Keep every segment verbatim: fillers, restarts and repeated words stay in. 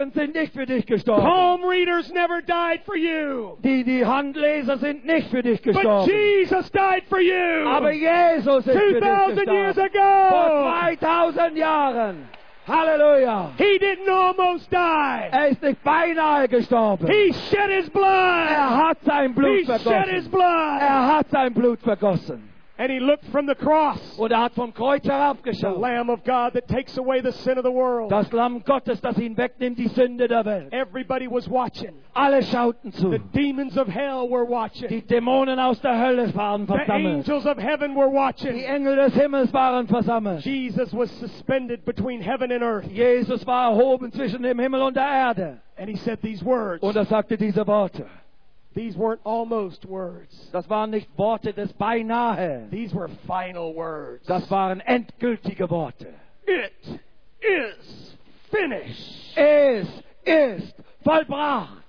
Propheten sind nicht für dich gestorben. Palm readers never died for you. Die, die Handleser sind nicht für dich But gestorben. Jesus died for you. Aber Jesus ist für two dich thousand years gestorben. ago. Vor zweitausend Jahren. Halleluja. He didn't almost die. Er ist nicht beinahe gestorben. He shed his blood. Er hat sein Blut He shed his vergossen. blood. Er hat sein Blut vergossen. And he looked from the cross. Und er hat vom Kreuz The herabgeschaut. Lamb of God that takes away the sin of the world. Das Lamm Gottes, das ihn wegnimmt, die Sünde der Welt. Everybody was watching. Alle schauten zu. The demons of hell were watching. Die Dämonen aus der Hölle waren The versammelt. angels of heaven were Die watching. Engel des Himmels waren versammelt. Jesus was suspended between heaven and earth. Jesus war erhoben zwischen dem Himmel und der Erde. And he said these words. Und er sagte diese Worte. These weren't almost words. Das waren nicht Worte des Beinahe. These were final words. Das waren endgültige Worte. It is finished. Es ist vollbracht.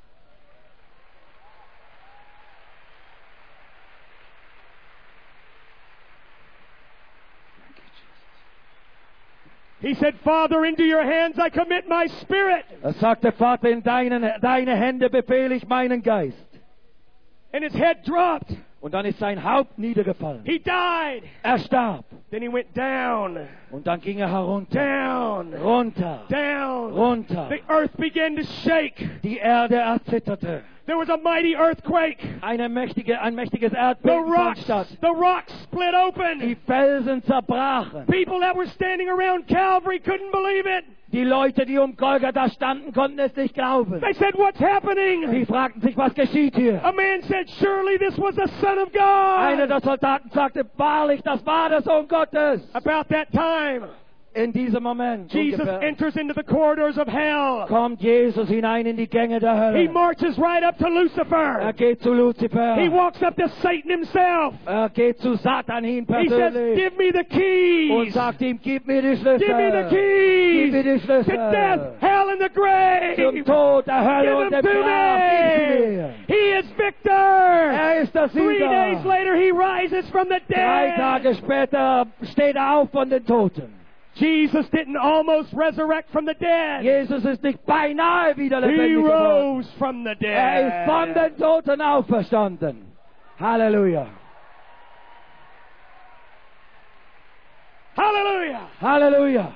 He said, Father, into your hands I commit my spirit. Er sagte, Vater, in deinen, deine Hände befehle ich meinen Geist. And his head dropped. Und dann ist sein Haupt niedergefallen. He died. Er starb. Then he went down. Und dann ging er herunter. Down. Runter. Down. Runter. The earth began to shake. Die Erde erzitterte. There was a mighty earthquake. Eine mächtige, ein mächtiges The Erdbeben fand rocks, statt. the rocks split open. Die Felsen zerbrachen. People that were standing around Calvary couldn't believe it. Die Leute, die um Golgatha standen, konnten es nicht glauben. They said, what's happening? Sie fragten sich, was geschieht hier? A man said, surely this was the Son of God. Einer der Soldaten sagte, wahrlich, das war der Sohn Gottes. About that time, In diesem Moment Jesus ungefähr, enters into the corridors of hell. kommt Jesus hinein in die Gänge der He Hölle. marches right up to Er Lucifer. geht zu Luzifer. He walks up to Satan himself. Er geht zu Satan hin He says, persönlich give me the und keys. sagt ihm, gib mir die Schlüssel. Give me the Gib mir keys. die To death, Schlüssel. hell, and the grave. Zum Tod, der Hölle Give und them dem to Grab. Gib sie me. mir. He is victor. Er ist der Three days Sieger. later, he rises from the Drei dead. Tage später steht er auf von den Toten. Jesus didn't almost resurrect from the dead. Jesus ist nicht beinahe wieder He lebendig geworden. rose from the Er ist von dead. den Toten auferstanden. Halleluja. Hallelujah. Halleluja.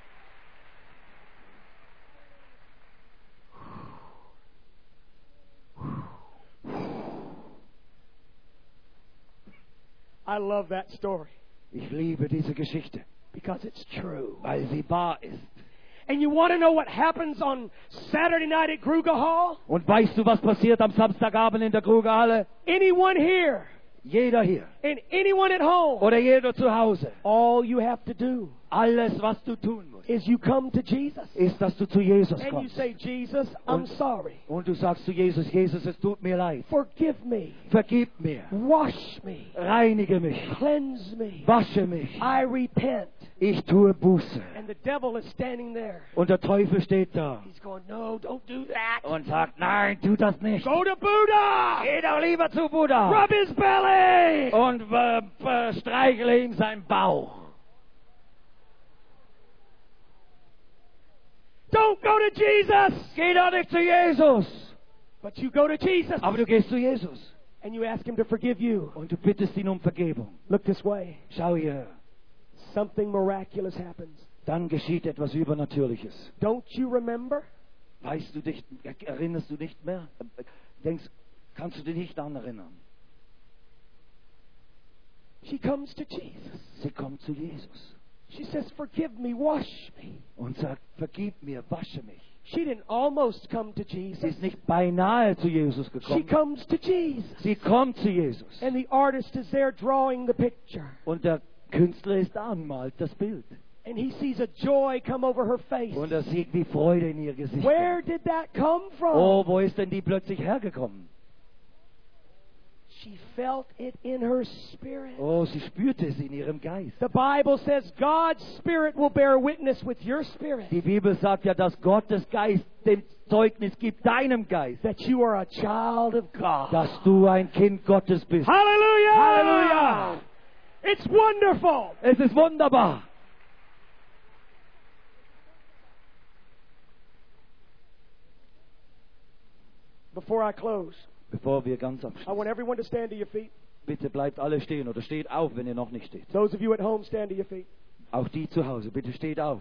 I love that story Ich liebe diese Geschichte, because it's true. weil sie wahr ist. And you want to know what happens on Saturday night at Kruger Hall? Und weißt du, was passiert am Samstagabend in der Krugerhalle? Anyone here Jeder hier and anyone at home, oder jeder zu Hause. all you have to do Alles, was du tun musst, is you come to Jesus ist, dass du zu Jesus and you kommst. say, Jesus, I'm Und- sorry. Und du sagst zu Jesus, Jesus, es tut mir leid. Forgive me. Vergib mir. Wash me. Reinige mich. Cleanse me. Wasche mich. I repent. Ich tue Buße. And the devil is standing there. Und der Teufel steht da He's going, no, don't do that. und sagt, nein, tu das nicht. Go to Buddha. Geh doch lieber zu Buddha Rub his belly. und äh, äh, streichle ihm seinen Bauch. Don't go to Jesus. Geh doch nicht zu Jesus. But you go to Jesus. Aber du gehst zu Jesus And you ask him to forgive you. und du bittest ihn um Vergebung. Look this way. Schau hier, Something miraculous happens. dann geschieht etwas Übernatürliches. Don't you remember? Weißt du dich, erinnerst du nicht mehr? Denkst, kannst du dich nicht daran erinnern? She comes to Jesus. Sie kommt zu Jesus She says, forgive me, wash me. und sagt, vergib mir, wasche mich. She didn't almost come to Sie Jesus. ist nicht beinahe zu Jesus She gekommen. comes to Jesus. Sie kommt zu Jesus. And the artist is there drawing the picture. Und der Künstler ist da und malt das Bild. And he sees a joy come over her face. Und er sieht die Freude in ihr Gesicht. Where did that come from? Oh, wo ist denn die plötzlich hergekommen? She felt it in her spirit. Oh, sie spürte es in ihrem Geist. The Bible says God's Spirit will bear witness with your spirit Die Bibel sagt ja, dass Gottes Geist dem Zeugnis gibt, deinem Geist, that you are a child of God. dass du ein Kind Gottes bist. Hallelujah! Hallelujah! It's wonderful. Es ist wunderbar. Before I close, bevor wir ganz I want abschließen. everyone to stand to your feet. Bitte bleibt alle stehen oder steht auf, wenn ihr noch nicht steht. Those of you at home, stand to your feet. Auch die zu Hause, bitte steht auf.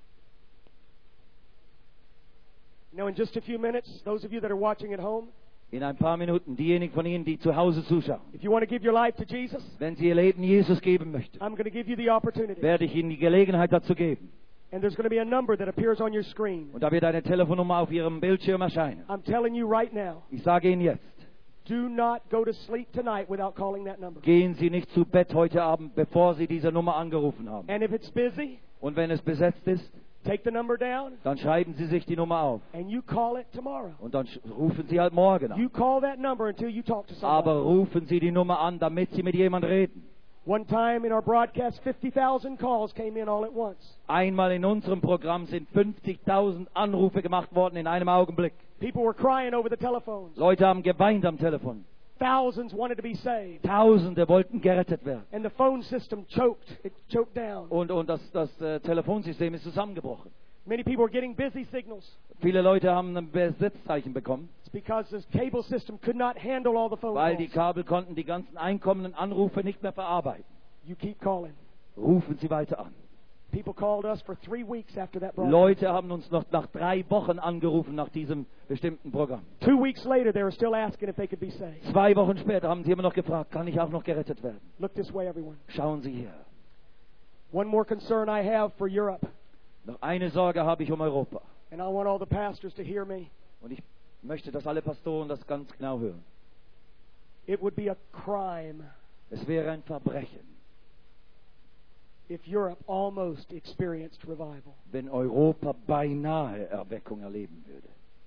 You know, in just a few minutes, those of you that are watching at home, In ein paar Minuten, diejenigen von Ihnen, die zu Hause zuschauen, if you want to give your life to Jesus, wenn Sie Ihr Leben Jesus geben möchten, I'm going to give you the opportunity. werde ich Ihnen die Gelegenheit dazu geben. And there's going to be a number that appears on your screen. Und da wird eine Telefonnummer auf Ihrem Bildschirm erscheinen. I'm telling you right now, Ich sage Ihnen jetzt, do not go to sleep tonight without calling that number. gehen Sie nicht zu Bett heute Abend, bevor Sie diese Nummer angerufen haben. And if it's busy, Und wenn es besetzt ist, take the number down dann schreiben Sie sich die Nummer auf. and you call it tomorrow. Und dann sch- rufen Sie halt morgen an. You call that number until you talk to Aber somebody. rufen Sie die Nummer an, damit Sie mit jemandem reden. One time in our broadcast, fifty thousand calls came in all at once. Einmal in unserem Programm sind fünfzigtausend Anrufe gemacht worden in einem Augenblick. People were crying over the telephones. Leute haben geweint am Telefon. Thousands wanted to be saved. Tausende wollten gerettet werden. And the phone system choked. It choked down. Und, und das, das äh, Telefonsystem ist zusammengebrochen. Many people were getting busy signals. Viele Leute haben ein Besetzzeichen bekommen, It's because the cable system could not handle all the phone weil die calls. Kabel konnten die ganzen einkommenden Anrufe nicht mehr verarbeiten. You keep calling. Rufen Sie weiter an. People called us for three weeks after that broadcast. Leute haben uns noch nach drei Wochen angerufen nach diesem bestimmten Programm. Two weeks later, they were still asking if they could be saved. Zwei Wochen später haben sie immer noch gefragt, kann ich auch noch gerettet werden? Look this way, everyone. Schauen Sie hier. One more concern I have for Europe, Noch eine Sorge habe ich um Europa. and I want all the pastors to hear me. Und ich möchte, dass alle Pastoren das ganz genau hören. It would be a crime Es wäre ein Verbrechen, if Europe almost experienced revival. wenn Europa beinahe Erweckung erleben würde.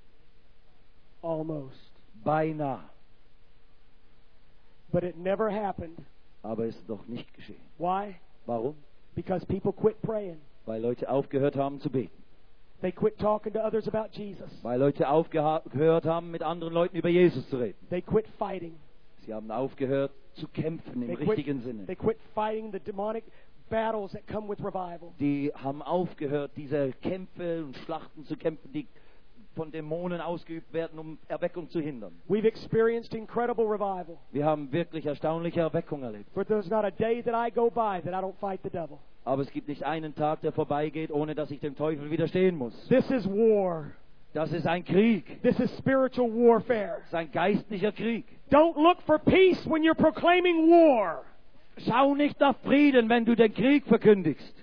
Almost. Beinahe. But it never happened. Aber es ist doch nicht geschehen. Why? Warum? Because people quit praying. Weil Leute aufgehört haben zu beten. They quit talking to others about Jesus. Weil Leute aufgehört haben, mit anderen Leuten über Jesus zu reden. They quit fighting. Sie haben aufgehört zu kämpfen im They quit, richtigen Sinne. they quit fighting the demonic battles that come with revival. Die haben aufgehört, diese Kämpfe und Schlachten zu kämpfen, die von Dämonen ausgeübt werden, um Erweckung zu hindern. We've experienced incredible revival. Wir haben wirklich erstaunliche Erweckung erlebt. But there's not a day that I go by that I don't fight the devil. Aber es gibt nicht einen Tag, der vorbeigeht, ohne dass ich dem Teufel widerstehen muss. This is war. Das ist ein Krieg. This is spiritual warfare. Das ist ein geistlicher Krieg. Don't look for peace when you're proclaiming war. Schau nicht nach Frieden, wenn du den Krieg verkündigst.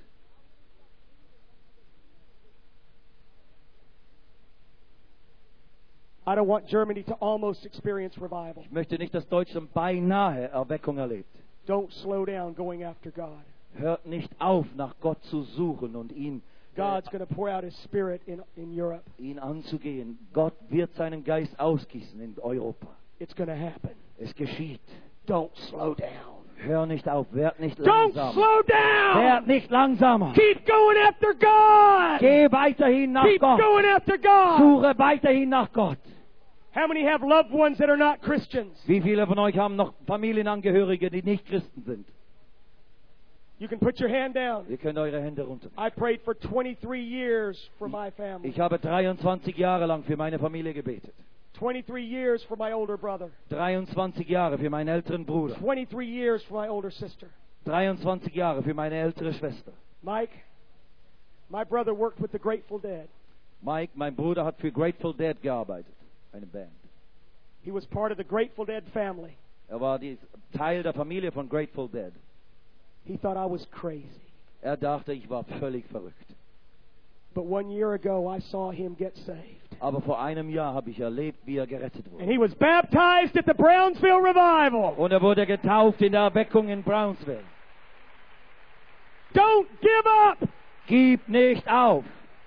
I don't want Germany to almost experience revival. Ich möchte nicht, dass Deutschland beinahe Erweckung erlebt. Don't slow down going after God. Hört nicht auf, nach Gott zu suchen und ihn, God's going to pour out His Spirit in, in Europe. ihn anzugehen. Gott wird seinen Geist ausgießen in Europa. It's going to happen. Es geschieht. Don't slow down. Hör nicht auf, werd nicht Don't langsamer. slow down. Werd nicht langsamer. Keep going after God. Geh weiterhin nach Keep Gott. going after God. Suche weiterhin nach Gott. How many have loved ones that are not Christians? Wie viele von euch haben noch Familienangehörige, die nicht Christen sind? You can put your hand down. Ihr könnt eure Hände runter. I prayed for twenty-three years for my family. Ich habe dreiundzwanzig Jahre lang für meine Familie gebetet. twenty-three years for my older brother. dreiundzwanzig Jahre für meinen älteren Bruder. twenty-three years for my older sister. dreiundzwanzig Jahre für meine ältere Schwester. Mike, my brother worked with the Grateful Dead. Mike, mein Bruder, hat für Grateful Dead gearbeitet. Eine Band. He was part of the Grateful Dead family. Er war die, Teil der Familie von Grateful Dead. He thought I was crazy. Er dachte, ich war völlig verrückt. But one year ago, I saw him get saved. Aber vor einem Jahr habe ich erlebt, wie er gerettet And wurde. he was baptized at the Brownsville Revival. Und er wurde getauft in der Erweckung in Brownsville. Don't give up. Gib nicht auf.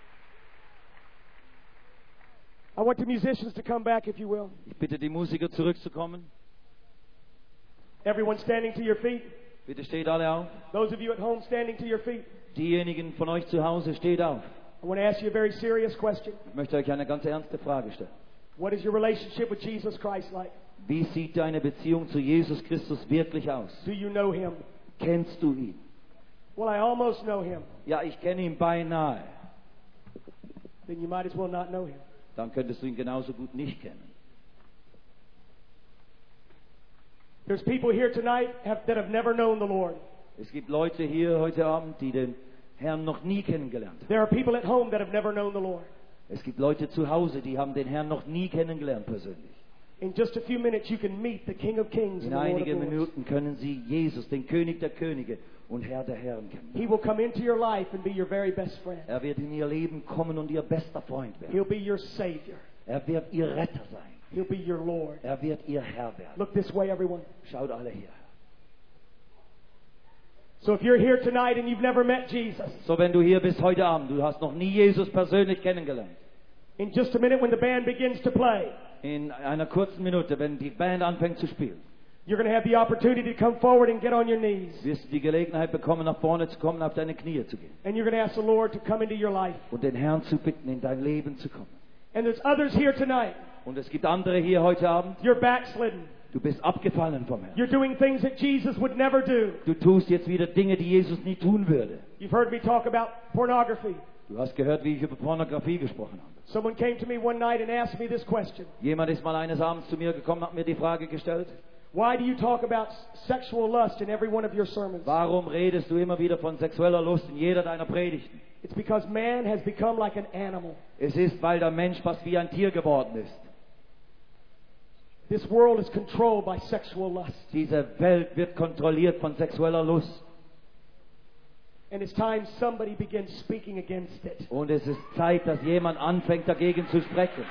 I want the musicians to come back, if you will. Ich bitte die Musiker zurückzukommen. Everyone standing to your feet. Bitte steht alle auf. Those of you at home standing to your feet. Diejenigen von euch zu Hause, steht auf. I want to ask you a very serious question. Ich möchte euch eine ganz ernste Frage stellen. What is your relationship with Jesus Christ like? Wie sieht deine Beziehung zu Jesus Christus wirklich aus? Do you know Him? Kennst du ihn? Well, I almost know Him. Ja, ich kenne ihn beinahe. Then you might as well not know Him. Dann könntest du ihn genauso gut nicht kennen. There's people here tonight have, that have never known the Lord. Es gibt Leute hier heute Abend, die den Herrn noch nie kennengelernt haben. There are people at home that have never known the Lord. Es gibt Leute zu Hause, die haben den Herrn noch nie kennengelernt persönlich. In just a few minutes you can meet the King of Kings In and the Lord of einigen Lords. Minuten können Sie Jesus, den König der Könige und Herr der Herren He kennenlernen. will come into your life and be your very best friend. Er wird in Ihr Leben kommen und Ihr bester Freund werden. He'll be your Savior. Er wird Ihr Retter sein. He'll be your Lord. Er wird Ihr Herr werden. Look this way, everyone. Schaut alle hier. So if you're here tonight and you've never met Jesus, So, wenn du hier bist heute Abend, du hast noch nie Jesus persönlich kennengelernt. in just a minute when the band begins to play, In einer kurzen Minute, wenn die Band anfängt zu spielen, you're going to have the opportunity to come forward and get on your knees. wirst du die Gelegenheit bekommen, nach vorne zu kommen, auf deine Knie zu gehen And you're going to ask the Lord to come into your life. und den Herrn zu bitten, in dein Leben zu kommen. And there's others here tonight. Und es gibt andere hier heute Abend, You're backslidden. du bist abgefallen vom Herrn. You're doing things that Jesus would never do. Du tust jetzt wieder Dinge, die Jesus nie tun würde. You've heard me talk about pornography. Du hast gehört, wie ich über Pornografie gesprochen habe. Someone came to me one night and asked me this question. Jemand ist mal eines Abends zu mir gekommen, hat mir die Frage gestellt: Why do you talk about sexual lust in every one of your sermons? Warum redest du immer wieder von sexueller Lust in jeder deiner Predigten? It's because man has become like an animal. Es ist, weil der Mensch fast wie ein Tier geworden ist. This world is controlled by sexual lust. Diese Welt wird kontrolliert von sexueller Lust. And it's time somebody begins speaking against it. Und es ist Zeit, dass jemand anfängt, dagegen zu sprechen.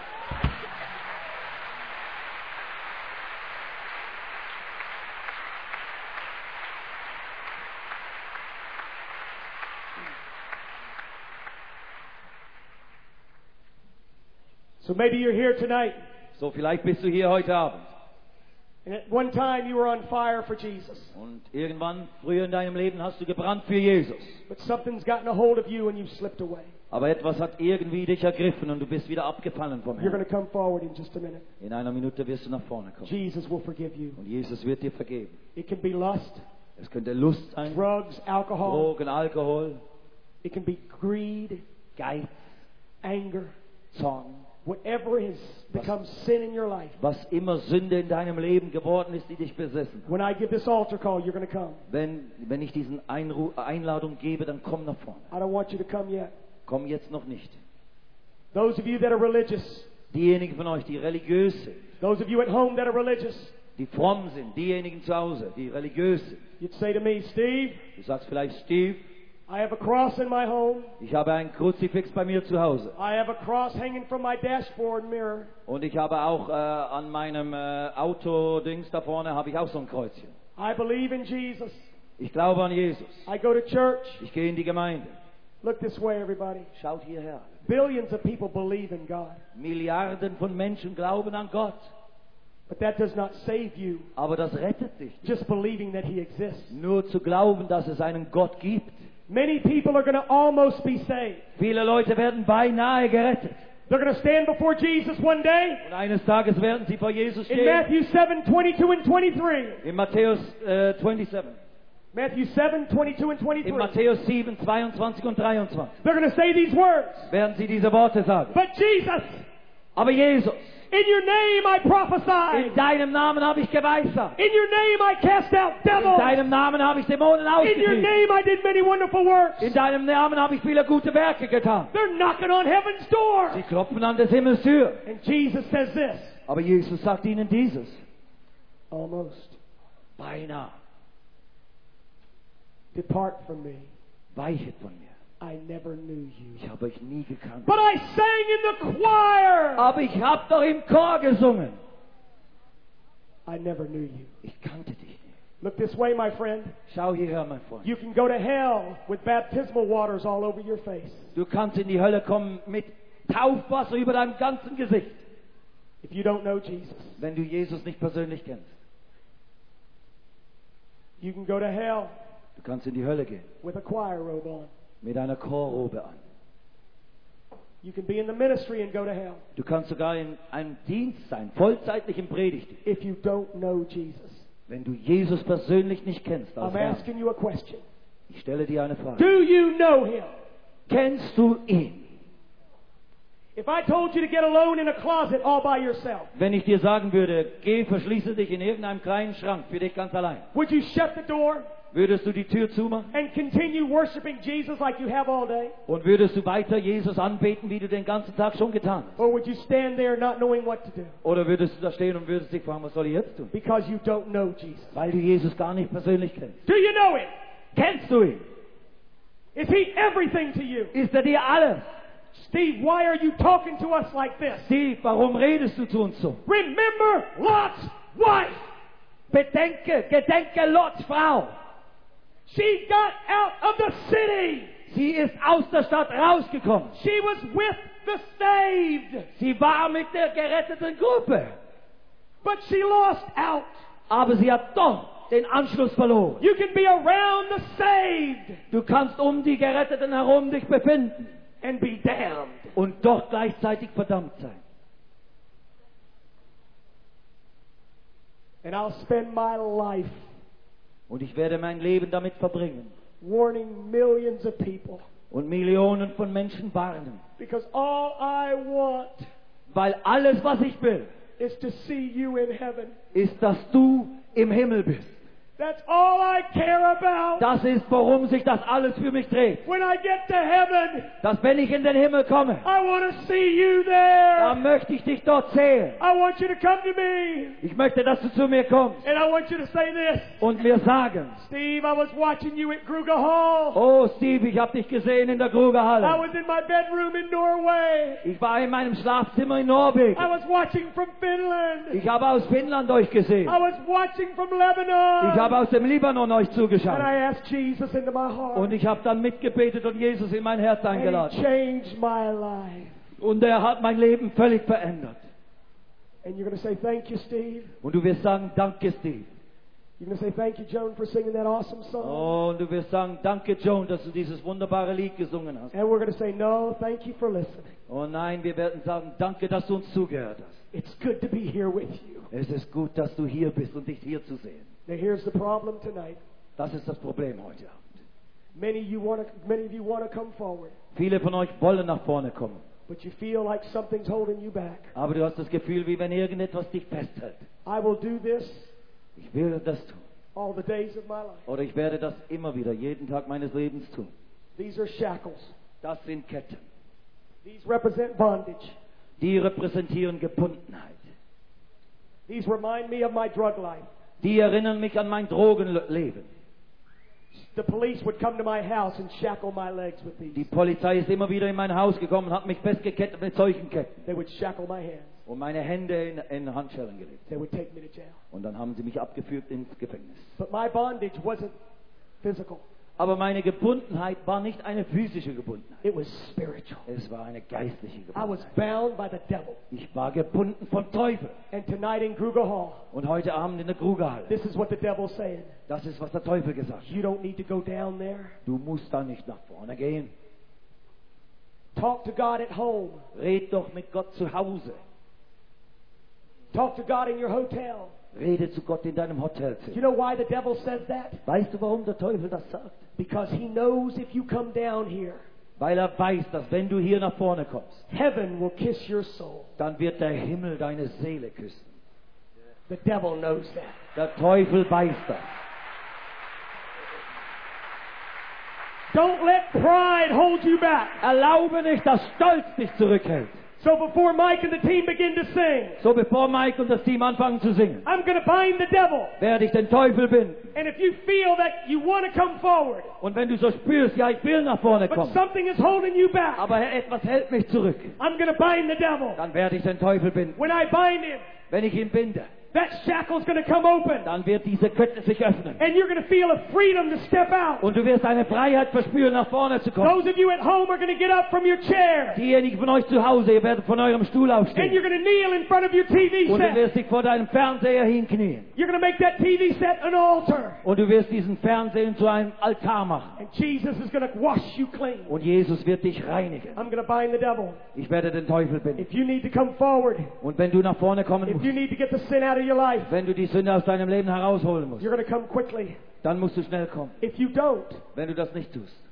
So maybe you're here tonight, So, vielleicht bist du hier heute Abend. and at one time you were on fire for Jesus. Und irgendwann, früher in deinem Leben, hast du gebrannt für Jesus. But something's gotten a hold of you and you've slipped away. Aber etwas hat irgendwie dich ergriffen und du bist wieder abgefallen vom You're going Herrn. to come forward in just a minute. In einer Minute wirst du nach vorne kommen. Jesus will forgive you. Und Jesus wird dir vergeben. It can be lust, Es könnte Lust sein, drugs, alcohol. Drogen, Alkohol, It can be greed, Geiz, anger, Zorn. whatever has become sin in your life. Was immer Sünde in deinem Leben geworden ist, die dich besessen hat. When I give this altar call, you're going to come. Wenn, wenn ich diesen Einru Einladung gebe, dann komm nach vorne. I don't want you to come yet. Komm jetzt noch nicht. Those of you that are religious, Diejenigen von euch, die religiös sind, those of you at home that are religious, die fromm sind, diejenigen zu Hause, die religiös sind. you'd say to me, Steve, Du sagst vielleicht: Steve, I have a cross in my home. ich habe ein Kruzifix bei mir zu Hause. I have a cross hanging from my dashboard mirror. Und ich habe auch äh, an meinem äh, Autodings da vorne habe ich auch so ein Kreuzchen. I believe in Jesus. Ich glaube an Jesus. I go to church. Ich gehe in die Gemeinde. Look this way, everybody. Schaut hierher. Billions of people believe in God. Milliarden von Menschen glauben an Gott. But that does not save you, Aber das rettet dich nicht. just believing that He exists. Nur zu glauben, dass es einen Gott gibt. Many people are going to almost be saved. Viele Leute werden beinahe gerettet. They're going to stand before Jesus one day. Und eines Tages werden sie vor Jesus In stehen. Matthew seven, twenty-two and twenty-three. In Matthäus äh, siebenundzwanzig. Matthew seven, twenty-two and In twenty-three. Matthäus sieben, zweiundzwanzig und dreiundzwanzig They're going to say these words. werden sie diese Worte sagen. But Jesus, Aber Jesus, in your name I prophesy. in deinem Namen habe ich geweissagt. In your name I cast out In devils. deinem Namen habe ich Dämonen In your ausgetrieben. name I did many wonderful works. In deinem Namen habe ich viele gute Werke getan. They're knocking on heaven's door. Sie klopfen an des Himmels Tür. And Jesus says this. Aber Jesus sagt ihnen dieses. Almost. Beinahe. Depart from me. Weichet von mir. I never knew you. Ich habe euch nie gekannt. But I sang in the choir. Aber ich habe doch im Chor gesungen. I never knew you. Ich kannte dich nicht. Look this way, my friend. Schau hierher, mein Freund. You can go to hell with baptismal waters all over your face. Du kannst in die Hölle kommen mit Taufwasser über deinem ganzen Gesicht, If you don't know Jesus. wenn du Jesus nicht persönlich kennst. You can go to hell Du kannst in die Hölle gehen with a choir robe on. mit einer Chorrobe an. You can be in the ministry and go to hell Du kannst sogar in einem Dienst sein, vollzeitlich im Predigtdienst. if you don't know Jesus. Wenn du Jesus persönlich nicht kennst als I'm Herrn. asking you a question. Ich stelle dir eine Frage. Do you know Him? Kennst du ihn? If I told you to get alone in a closet all by yourself, Wenn ich dir sagen würde, geh, verschließe dich in irgendeinem kleinen Schrank für dich ganz allein, would you shut the door würdest du die Tür zumachen and continue worshiping Jesus like you have all day? und würdest du weiter Jesus anbeten, wie du den ganzen Tag schon getan hast? Or would you stand there not knowing what to do Oder würdest du da stehen und würdest dich fragen, was soll ich jetzt tun? because you don't know Jesus? Weil du Jesus gar nicht persönlich kennst. Do you know him? Kennst du ihn? Is he everything to you? Ist er dir alles? Steve, why are you talking to us like this? Steve, warum redest du zu uns so? Remember Lot's wife. Bedenke, gedenke Lots Frau. She got out of the city. Sie ist aus der Stadt rausgekommen. She was with the saved. Sie war mit der geretteten Gruppe. But she lost out. Aber sie hat doch den Anschluss verloren. You can be around the saved Du kannst um die Geretteten herum dich befinden and be damned. und doch gleichzeitig verdammt sein. And I'll spend my life Und ich werde mein Leben damit verbringen warning millions of people und Millionen von Menschen warnen. because all I want Weil alles, was ich will, is to see you in heaven. ist, dass du im Himmel bist. That's all I care about. Das ist, worum sich das alles für mich dreht. When I get to heaven, Dass wenn ich in den Himmel komme, I want to see you there. dann möchte ich dich dort sehen. I want you to come to me. Ich möchte, dass du zu mir kommst And I want you to say this. und mir sagen, Steve, I was watching you at Kruger Hall. oh Steve, ich habe dich gesehen in der I Krugerhalle. was in my bedroom in Norway. Ich war in meinem Schlafzimmer in Norwegen. I was watching from Finland. Ich habe aus Finnland euch gesehen. I was watching from Lebanon. Ich habe aus dem Libanon euch And zugeschaut. I asked Jesus into my heart. Und ich habe dann mitgebetet und Jesus in mein Herz And he eingeladen. changed my life. Und er hat mein Leben völlig verändert. And you're going to say, thank you, Steve. Und du wirst sagen, danke Steve. You're going to say, thank you, Joan, for singing that awesome song. Oh, und du wirst sagen, danke Joan, dass du dieses wunderbare Lied gesungen hast. And we're going to say, no, thank you for listening. Oh nein, wir werden sagen, danke, dass du uns zugehört hast. It's good to be here with you. Es ist gut, dass du hier bist und dich hier zu sehen. Now, here's the problem tonight. Das ist das Problem heute Abend. Many, you wanna, many of you want to come forward, Viele von euch wollen nach vorne kommen. but you feel like something's holding you back. Aber du hast das Gefühl, wie wenn irgendetwas dich festhält. I will do this Ich will das tun. all the days of my life. Oder ich werde das immer wieder, jeden Tag meines Lebens tun. These are shackles. Das sind Ketten. These represent bondage. Die repräsentieren Gebundenheit. These remind me of my drug life. Die erinnern mich an mein Drogenleben. The police would come to my house and shackle my legs with Die these. Polizei ist immer wieder in mein Haus gekommen und hat mich festgekettet mit solchen Ketten. They would shackle my hands. Und meine Hände in, in Handschellen gelegt. They would take me to jail. Und dann haben sie mich abgeführt ins Gefängnis. But my bondage wasn't physical. Aber meine Gebundenheit war nicht eine physische Gebundenheit. It was spiritual. Es war eine geistliche I was Gebundenheit. bound by the devil. Ich war gebunden vom Teufel. And tonight in Kruger Hall, Und heute Abend in der Krugerhalle. this is what the devil's saying. Das ist, was der Teufel gesagt hat. You don't need to go down there. Du musst da nicht nach vorne gehen. Talk to God at home. Red doch mit Gott zu Hause. Talk to God in your hotel. Rede zu Gott in deinem You Hotelzimmer. know why the devil says that? Weißt du, warum der Teufel das sagt? Because he knows if you come down here, Weil er weiß, dass wenn du hier nach vorne kommst, heaven will kiss your soul. dann wird der Himmel deine Seele küssen. The devil knows that. Der Teufel weiß das. Don't let pride hold you back. Erlaube nicht, dass Stolz dich zurückhält. So before Mike and the team begin to sing, So bevor Mike und das Team anfangen zu singen, I'm going to bind the devil. werde ich den Teufel binden. And if you feel that you want to come forward, Und wenn du so spürst, ja, ich will nach vorne but kommen, something is holding you back, aber etwas hält mich zurück, I'm going to bind the devil. dann werde ich den Teufel binden. When I bind him, Wenn ich ihn binde, that shackle's going to come open. dann wird diese Kette sich öffnen. And you're going to feel a freedom to step out. Und du wirst eine Freiheit verspüren, nach vorne zu kommen. Those of you at home are going to get up from your chair. Diejenigen von euch zu Hause, ihr werdet von eurem Stuhl And aufstehen. you're going to kneel in front of your T V Und du set. wirst dich vor deinem Fernseher hinknien. You're going to make that T V set an altar. Und du wirst diesen Fernseher zu einem Altar machen. And Jesus is going to wash you clean. Und Jesus wird dich reinigen. I'm going to bind the devil. Ich werde den Teufel binden. If you need to come forward, Und wenn du nach vorne kommen if musst, you need to get the sin out of your life, wenn du die Sünde aus deinem Leben herausholen musst, you're going to come quickly. dann musst du schnell kommen. If you don't, Wenn du das nicht tust,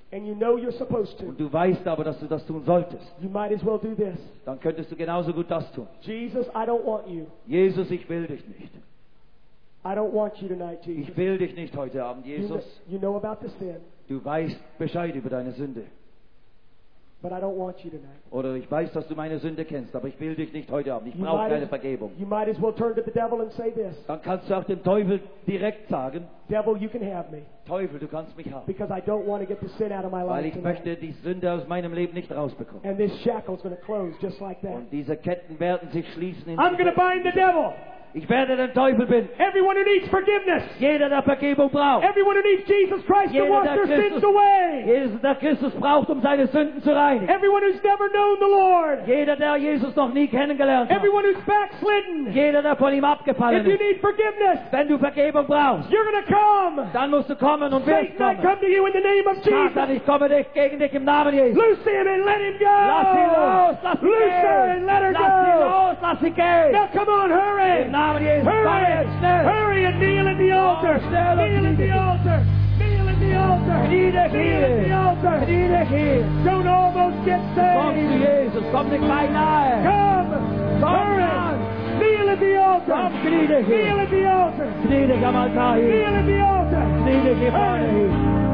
and you know you're supposed to, und du weißt aber, dass du das tun solltest, you might as well do this. dann könntest du genauso gut das tun. Jesus, I don't want you. Jesus, ich will dich nicht. I don't want you tonight, Jesus. Ich will dich nicht heute Abend, You know, Jesus. you know about the sin, Du weißt Bescheid über deine Sünde. but I don't want you tonight. Oder ich weiß, dass du meine Sünde kennst, aber ich will dich nicht heute Abend. Ich You brauche might, keine as, Vergebung. you might as well turn to the devil and say this: Dann kannst du auch dem Teufel direkt sagen, Devil, you can have me, Teufel, du kannst mich haben. because I don't want to get the sin out of my Weil life ich tonight. möchte die Sünde aus meinem Leben nicht rausbekommen. And this shackle's going to close just like that. Und diese Ketten werden sich schließen. In I'm going to bind the devil. ich werde den Teufel binden. Everyone who needs forgiveness. Jeder, der Vergebung braucht. Everyone who needs Jesus Christ to Jeder, wash der their Christus, sins away. Jesus, der Christus braucht, um seine Sünden zu reinigen. Everyone who's never known the Lord. Jeder, der Jesus noch nie kennengelernt hat. Everyone who's backslidden. Jeder, der von ihm abgefallen If you ist. need forgiveness, Wenn du Vergebung brauchst, you're going to come. dann musst du kommen und wirst Satan, I kommen. come to you in the name of Satan, Jesus. ich komme dich, gegen dich im Namen Jesus. Loose him and let him go. Lass sie los, lass sie Loose her gehen. and let her Lass sie go. los, lass sie gehen. Now come on, hurry. Im Namen Jesus, komm Hurry. jetzt, schnell. Hurry and kneel at the altar. schnell und Kneel at the knie dich. altar. Kneel at the altar. Knie dich Kneel at the hier. altar. Knie dich hier. Don't almost get Komm zu saved. Jesus, komm nicht beinahe. Come. Komm Hurry. dann. Kneel at the altar. Komm, knie dich Kneel hier. at the altar. Knie dich am Altar hier. Kneel at the altar. Knie dich hier vorne Hurry. hier.